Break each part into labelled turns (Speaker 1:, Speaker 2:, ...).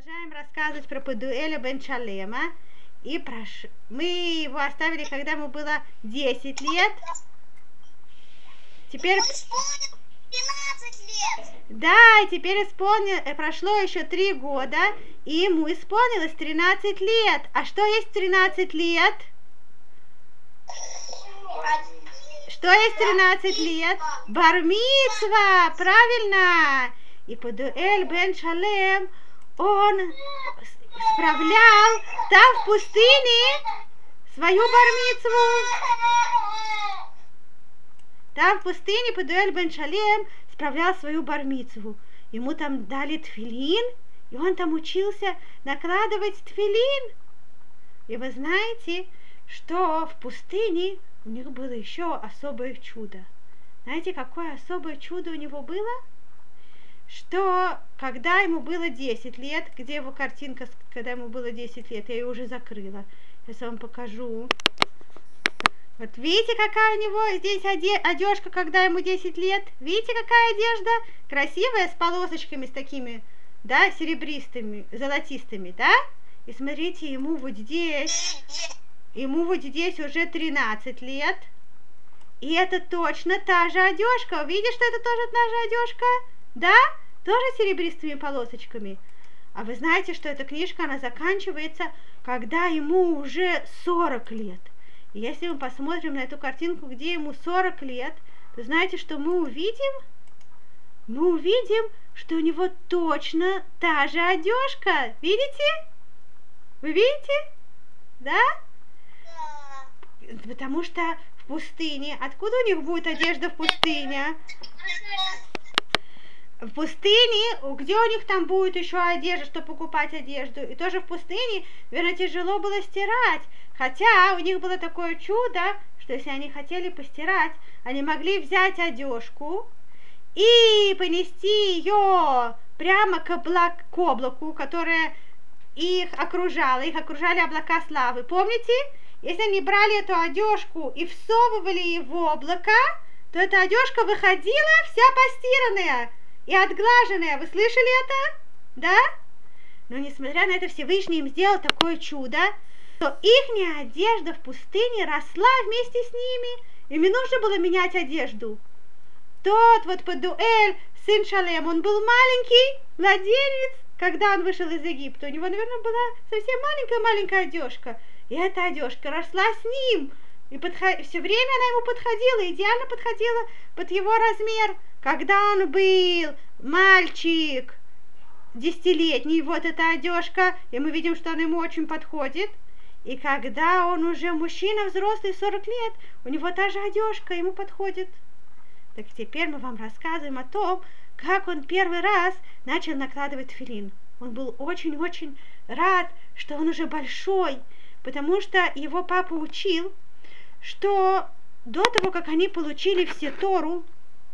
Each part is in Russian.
Speaker 1: Продолжаем рассказывать про Педуэля бен Шалема. Мы его оставили, когда ему было 10 лет. Теперь...
Speaker 2: 13 лет.
Speaker 1: Да, теперь прошло еще 3 года, и ему исполнилось 13 лет. А что есть 13 лет? Что есть 13 лет? Бар-мицва, правильно. И Педуэль бен Шалем, он справлял там в пустыне свою бар-мицву. Там в пустыне Педуэль бен Шалем справлял свою бар-мицву. Ему там дали тфилин, и он там учился накладывать тфилин. И вы знаете, что в пустыне у них было еще особое чудо. Знаете, какое особое чудо у него было? Что когда ему было 10 лет, где его картинка, когда ему было 10 лет, я ее уже закрыла. Сейчас я вам покажу. Вот видите, какая у него здесь одежка, когда ему 10 лет? Видите, какая одежда? Красивая, с полосочками, с такими, да, серебристыми, золотистыми, да? И смотрите, ему вот здесь уже 13 лет. И это точно та же одежка. Видишь, что это тоже та же одежка? Да? Тоже серебристыми полосочками. А вы знаете, что эта книжка, она заканчивается, когда ему уже 40 лет. И если мы посмотрим на эту картинку, где ему 40 лет, то знаете, что мы увидим? Мы увидим, что у него точно та же одежка. Видите? Вы видите? Да? Потому что в пустыне, откуда у них будет одежда в пустыне? В пустыне, где у них там будет еще одежда, чтобы покупать одежду? И тоже в пустыне, наверное, тяжело было стирать. Хотя у них было такое чудо, что если они хотели постирать, они могли взять одежку и понести ее прямо к облаку, которое их окружало. Их окружали облака славы. Помните? Если они брали эту одежку и всовывали ее в облако, то эта одежка выходила вся постиранная и отглаженная. Вы слышали это? Да? Но несмотря на это, Всевышний им сделал такое чудо, что ихняя одежда в пустыне росла вместе с ними. Им не нужно было менять одежду. Тот вот Педуэль, сын Шалем, он был маленький младенец, когда он вышел из Египта. У него, наверное, была совсем маленькая одежка. И эта одежка росла с ним. И все время она ему подходила, идеально подходила под его размер. Когда он был мальчик 10-летний, вот эта одежка, и мы видим, что она ему очень подходит. И когда он уже мужчина взрослый, 40 лет, у него та же одежка ему подходит. Так теперь мы вам рассказываем о том, как он первый раз начал накладывать тфилин. Он был очень-очень рад, что он уже большой, потому что его папа учил, что до того, как они получили Тору,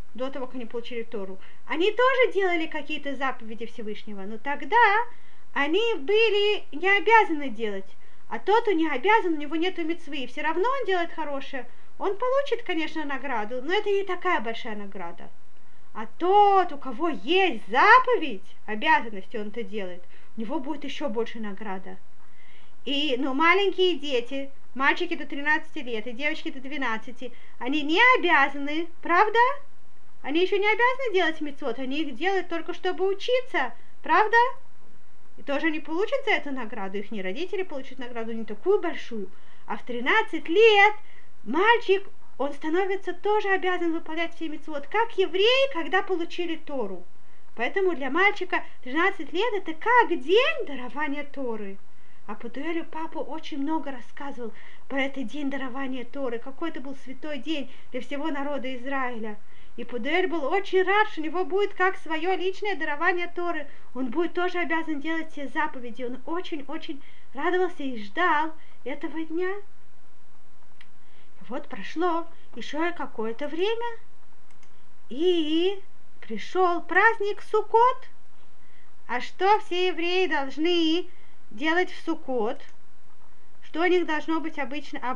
Speaker 1: они тоже делали какие-то заповеди Всевышнего, но тогда они были не обязаны делать. А тот, кто не обязан, у него нету мицвы, и все равно он делает хорошее, он получит, конечно, награду, но это не такая большая награда. А тот, у кого есть заповедь, обязанность, он это делает, у него будет еще больше награда. Но маленькие дети, мальчики до 13 лет и девочки до 12, они не обязаны, правда? Они еще не обязаны делать мицвот, они их делают только чтобы учиться, правда? И тоже они получат за эту награду, их родители получат награду не такую большую, а в 13 лет мальчик, он становится тоже обязан выполнять все мицвот, как евреи, когда получили Тору. Поэтому для мальчика 13 лет это как день дарования Торы. А Педуэлю папа очень много рассказывал про этот день дарования Торы, какой это был святой день для всего народа Израиля. И Педуэль был очень рад, что у него будет как свое личное дарование Торы. Он будет тоже обязан делать все заповеди. Он очень-очень радовался и ждал этого дня. И вот прошло еще какое-то время, и пришел праздник Суккот. А что все евреи должны делать в Суккот? Что у них должно быть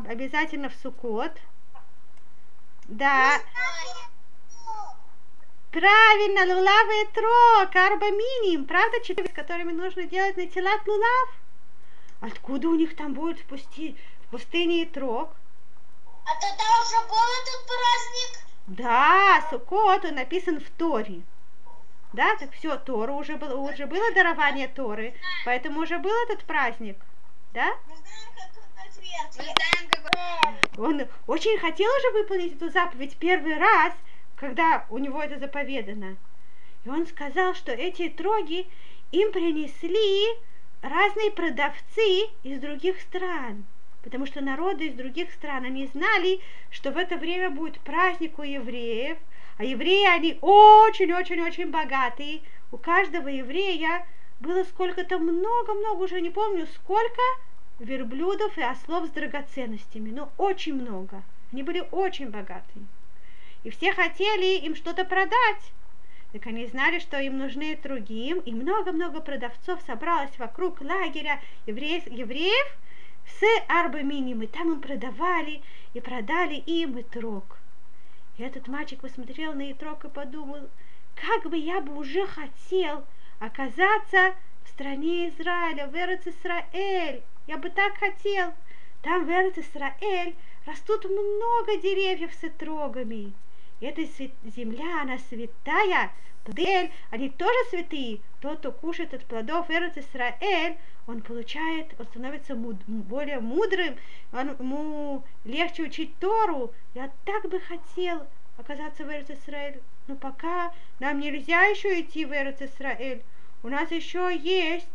Speaker 1: обязательно в Суккот? Да. Правильно, лулав и трог, арба миним. Правда, 4, с которыми нужно делать натилат лулав? Откуда у них там будет в пустыне трог?
Speaker 2: А тогда уже был этот праздник?
Speaker 1: Да, Суккот, он написан в Торе. Да, так все, Тора уже было дарование Торы, поэтому уже был этот праздник. Да?
Speaker 2: Мы знаем, какой ответ. Мы знаем, какой.
Speaker 1: Он очень хотел уже выполнить эту заповедь первый раз, когда у него это заповедано. И он сказал, что эти троги им принесли разные продавцы из других стран. Потому что народы из других стран, они знали, что в это время будет праздник у евреев, а евреи, они очень-очень-очень богатые. У каждого еврея было сколько-то много-много, уже не помню сколько, верблюдов и ослов с драгоценностями. Ну, очень много. Они были очень богатые. И все хотели им что-то продать. Так они знали, что им нужны другим, и много-много продавцов собралось вокруг лагеря евреев с арбаминим, и там им продавали, и продали им итрог. И этот мальчик посмотрел на итрог и подумал, как бы я бы уже хотел оказаться в стране Израиля, в Эрец-Исраэль. Я бы так хотел. Там в Эрец-Исраэль растут много деревьев с итрогами. И эта земля, она святая. Плоды, они тоже святые. Тот, кто кушает от плодов Эрец-Исраэль, он становится более мудрым, ему легче учить Тору. Я так бы хотел оказаться в Эрец-Исраэль, но пока нам нельзя еще идти в Эрец-Исраэль. У нас еще есть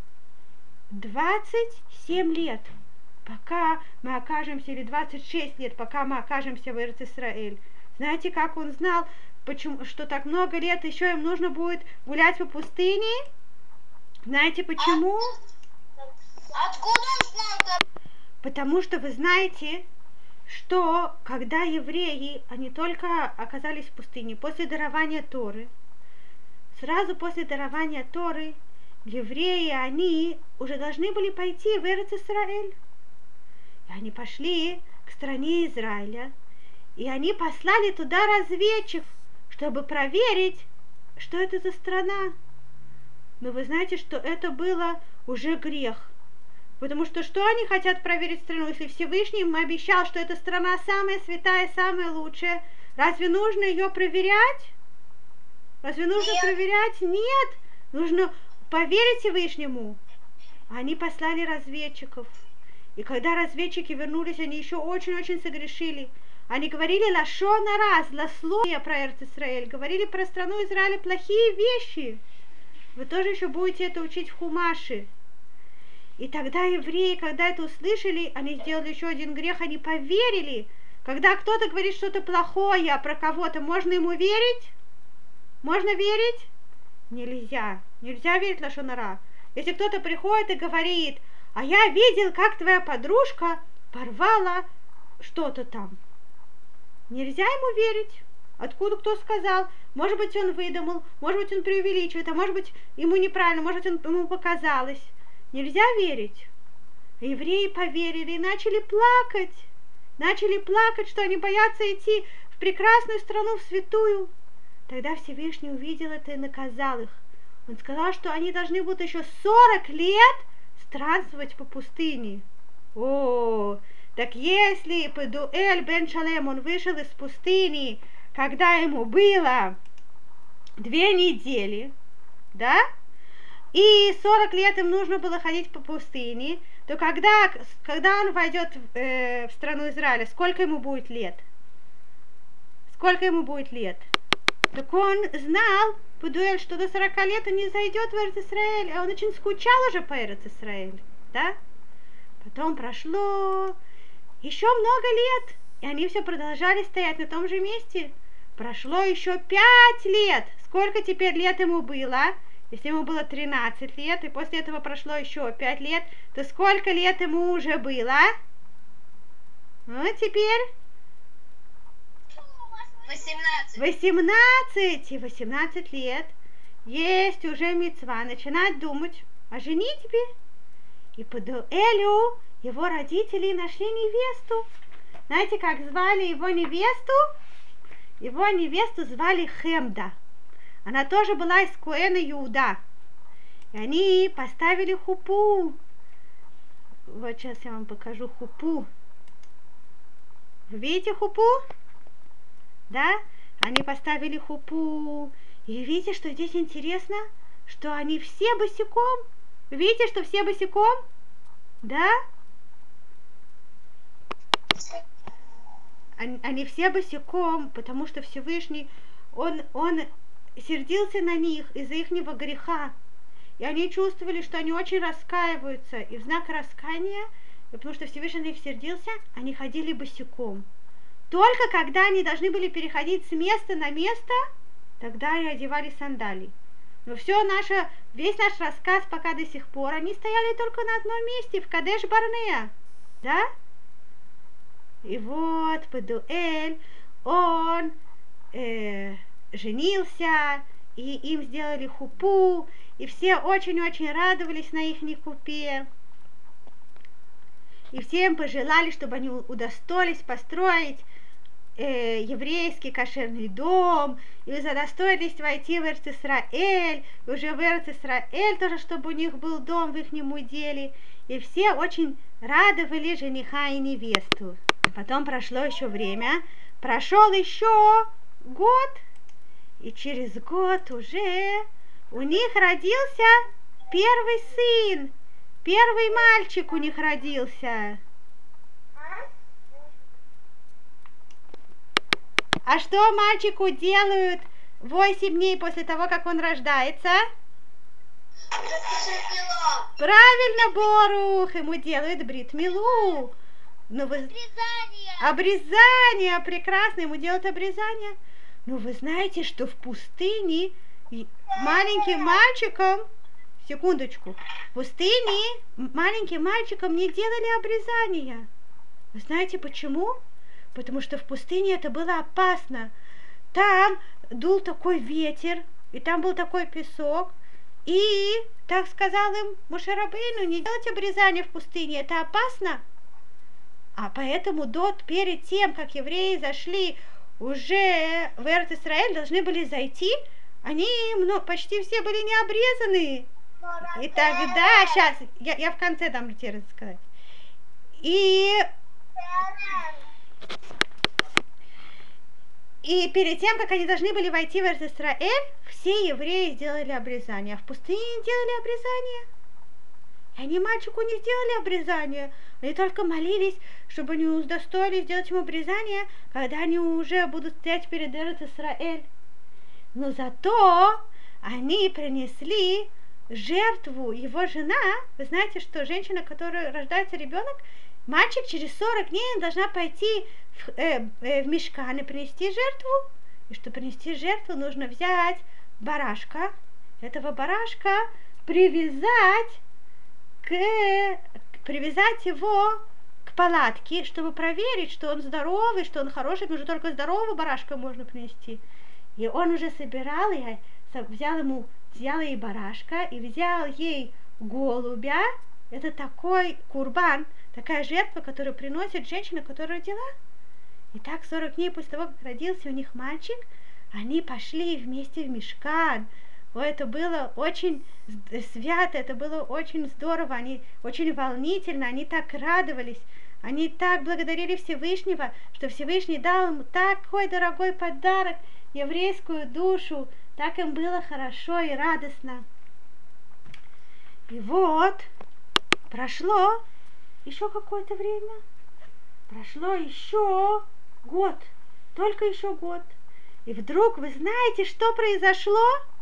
Speaker 1: 27 лет, пока мы окажемся, или 26 лет, пока мы окажемся в Эрец-Исраэль. Знаете, как он знал, что так много лет еще им нужно будет гулять по пустыне? Знаете почему?
Speaker 2: Откуда он знал?
Speaker 1: Потому что вы знаете, что когда евреи, они только оказались в пустыне после дарования Торы, сразу после дарования Торы, евреи, они уже должны были пойти в Эрец-Исраэль. И они пошли к стране Израиля, и они послали туда разведчиков, чтобы проверить, что это за страна. Но вы знаете, что это было уже грех. Потому что они хотят проверить страну, если Всевышний им обещал, что эта страна самая святая, самая лучшая? Разве нужно ее проверять? Разве нужно проверять? Нет. Нужно поверить Всевышнему. Они послали разведчиков. И когда разведчики вернулись, они еще очень-очень согрешили. Они говорили лашон ара, злословие про Эрец-Исраэль, говорили про страну Израиля плохие вещи. Вы тоже еще будете это учить в Хумаше. И тогда евреи, когда это услышали, они сделали еще один грех, они поверили. Когда кто-то говорит что-то плохое про кого-то, можно ему верить? Можно верить? Нельзя. Нельзя верить лашон ара. Если кто-то приходит и говорит, а я видел, как твоя подружка порвала что-то там. Нельзя ему верить. Откуда кто сказал? Может быть, он выдумал, может быть, он преувеличивает, а может быть, ему неправильно, может быть, ему показалось. Нельзя верить. Евреи поверили и начали плакать. Начали плакать, что они боятся идти в прекрасную страну, в святую. Тогда Всевышний увидел это и наказал их. Он сказал, что они должны будут еще 40 лет странствовать по пустыне. О, так если Педуэль бен Шалем, он вышел из пустыни, когда ему было 2 недели, да? И 40 лет им нужно было ходить по пустыне, то когда он войдет в страну Израиля, сколько ему будет лет? Сколько ему будет лет? Так он знал, Педуэль, что до 40 лет он не зайдет в Эрец-Исраэль, а он очень скучал уже по Эрец-Исраэль, да? Потом прошло еще много лет, и они все продолжали стоять на том же месте. Прошло еще 5 лет. Сколько теперь лет ему было? Если ему было 13 лет, и после этого прошло еще 5 лет, то сколько лет ему уже было? Ну, теперь?
Speaker 2: 18.
Speaker 1: 18 лет. Есть уже мицва начинать думать о женитьбе. И по Дуэлю его родители нашли невесту. Знаете, как звали его невесту? Его невесту звали Хемда. Она тоже была из Коэна Иуда. И они поставили хупу. Вот сейчас я вам покажу хупу. Вы видите хупу? Да? Они поставили хупу. И видите, что здесь интересно? Что они все босиком. Вы видите, что все босиком? Да? Они все босиком, потому что Всевышний, он сердился на них из-за ихнего греха. И они чувствовали, что они очень раскаиваются. И в знак раскаяния, потому что Всевышний на них сердился, они ходили босиком. Только когда они должны были переходить с места на место, тогда и одевали сандалии. Но весь наш рассказ пока до сих пор, они стояли только на одном месте, в Кадеш-Барнеа. Да? И вот Педуэль, он женился, и им сделали хупу, и все очень-очень радовались на их купе. И всем пожелали, чтобы они удостоились построить еврейский кошерный дом, и удостоились войти в Эрец-Исраэль, и уже в Эрец-Исраэль тоже, чтобы у них был дом в ихнем уделе. И все очень радовали жениха и невесту. Потом прошло еще время, прошел еще год, и через год уже у них родился первый сын, первый мальчик у них родился. А что мальчику делают 8 дней после того, как он рождается? Правильно, Борух, ему делают брит-милу. Обрезание, прекрасно, ему делают обрезание. Но вы знаете, что в пустыне маленьким мальчикам, секундочку, в пустыне маленьким мальчикам не делали обрезания. Вы знаете почему? Потому что в пустыне это было опасно. Там дул такой ветер, и там был такой песок, и так сказал им Моше Рабейну, не делать обрезание в пустыне, это опасно. А поэтому перед тем, как евреи зашли уже в Эрец-Исраэль, должны были зайти, они почти все были не обрезаны. И тогда, сейчас, я в конце дам рассказать. И перед тем, как они должны были войти в Эрец-Исраэль, все евреи сделали обрезание, а в пустыне не делали обрезание. И они мальчику не сделали обрезание. Они только молились, чтобы они удостоились сделать ему обрезание, когда они уже будут стоять перед Эрец-Исраэль. Но зато они принесли жертву, его жена. Вы знаете, что женщина, которой рождается ребенок, мальчик через 40 дней должна пойти в мишкан и принести жертву. И чтобы принести жертву, нужно взять барашка, этого барашка привязать его к палатке, чтобы проверить, что он здоровый, что он хороший, потому что только здорового барашка можно принести. И он уже собирал, взял ей барашка и взял ей голубя. Это такой курбан, такая жертва, которую приносит женщина, которая родила. И так 40 дней после того, как родился у них мальчик, они пошли вместе в мишкан. Это было очень свято, это было очень здорово, они очень волнительно, они так радовались, они так благодарили Всевышнего, что Всевышний дал им такой дорогой подарок, еврейскую душу, так им было хорошо и радостно. И вот, прошло еще какое-то время, прошло еще год, только еще год. И вдруг, вы знаете, что произошло?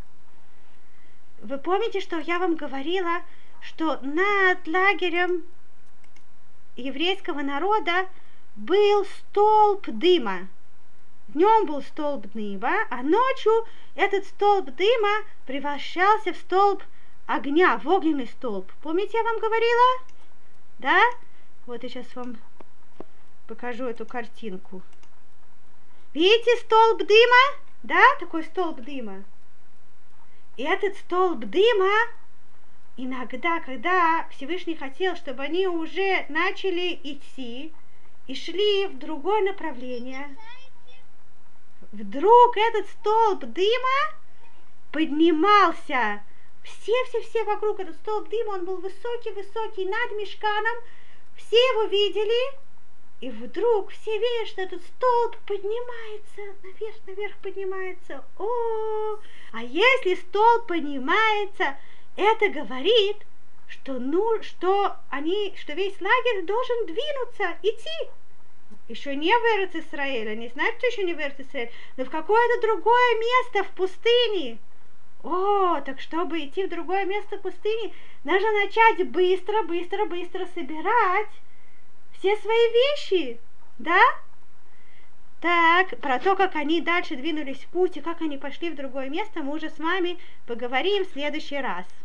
Speaker 1: Вы помните, что я вам говорила, что над лагерем еврейского народа был столб дыма. Днем был столб дыма, а ночью этот столб дыма превращался в столб огня, в огненный столб. Помните, я вам говорила? Да? Вот я сейчас вам покажу эту картинку. Видите столб дыма? Да, такой столб дыма. И этот столб дыма, иногда, когда Всевышний хотел, чтобы они уже начали идти и шли в другое направление, вдруг этот столб дыма поднимался. Все вокруг, этот столб дыма, он был высокий над мишканом. Все его видели, и вдруг все видят, что этот столб поднимается, наверх поднимается. А если столб поднимается, это говорит, что весь лагерь должен двинуться, идти. Еще не в Эрец-Исраэль, они знают, что еще не в Эрец-Исраэль, но в какое-то другое место в пустыне. Так чтобы идти в другое место в пустыне, нужно начать быстро собирать все свои вещи, да? Так, про то, как они дальше двинулись в путь и как они пошли в другое место, мы уже с вами поговорим в следующий раз.